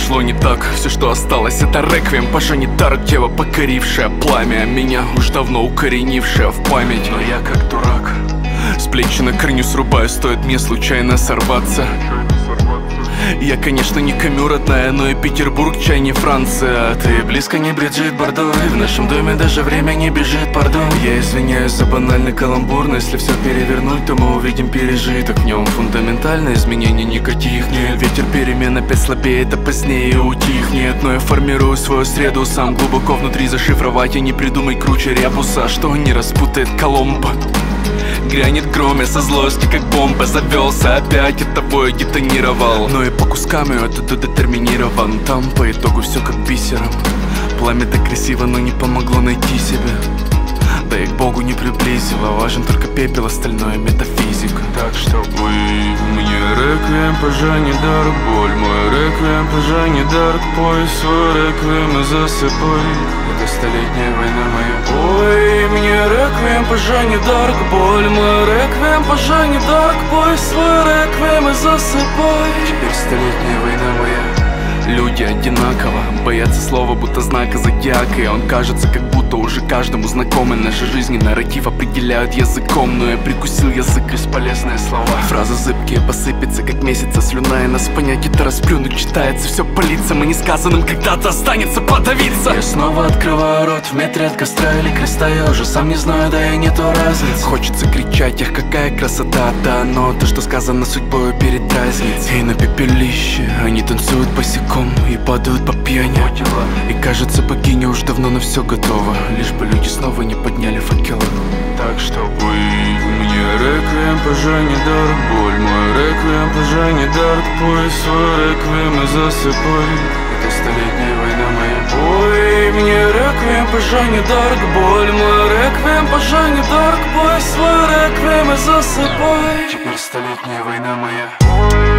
пошло не так. Все, что осталось, это реквием по Жанне Дарк, дева, покорившая пламя, меня уж давно укоренившая в память. Но я как дурак с плечи на корню срубаю, стоит мне случайно сорваться. Я, конечно, не Камю, родная, но и Петербург, чай не Франция. Ты близко не Бриджит Бардо, и в нашем доме даже время не бежит, пардон. Я извиняюсь за банальный каламбур, но если все перевернуть, то мы увидим пережиток в нем. Фундаментальное изменение никаких нет. Ветер перемен опять слабеет, а позднее утихнет. Но я формирую свою среду сам, глубоко внутри зашифровать. И не придумай круче ребуса, что не распутает Коломбо. Грянет гром, я со злости как бомба завелся опять, от того я детонировал. Но и по кускам я оттуда детерминирован. Там по итогу все как бисером. Пламя так красиво, но не помогло найти себя. Да и к Богу не приблизило. Важен только пепел, остальное метафизика. Так что вы мне реквием по Жанне Дарк, боль мой реквием по Жанне Дарк, пой свой реквием и засыпай. Это столетняя война моя. Ой, мне реквием по Жанне Дарк, боль мой реквием по Жанне Дарк, пой свой реквием и засыпай. Теперь столетняя война моя. Люди одинаково боятся слова, будто знака зодиака. И он кажется, как будто уже каждому знакомый. Наши жизни нарратив определяют языком, но я прикусил язык, бесполезные слова. Фразы зыбкие посыпятся, как месяца слюна, и нас понять это расплюнуть. Читается все по лицам, и несказанным когда-то останется подавиться. Я снова открываю рот в метре от костра или креста. Я уже сам не знаю, да и нету разницы. Хочется кричать, эх, какая красота, да, но то, что сказано судьбою, передразнить. И на пепелище они танцуют босиком и падают по пьяни. И кажется, богиня уж давно на все готова, лишь бы люди снова не подняли факелы. Так что вы мне реквием по Жанне Дарк, боль мой реквием по Жанне Дарк, пой свой реквием и засыпай. Это столетняя война моя. Ой, мне реквием по Жанне Дарк, боль мой реквием по Жанне Дарк, пой свой реквием и засыпай. Теперь столетняя война моя.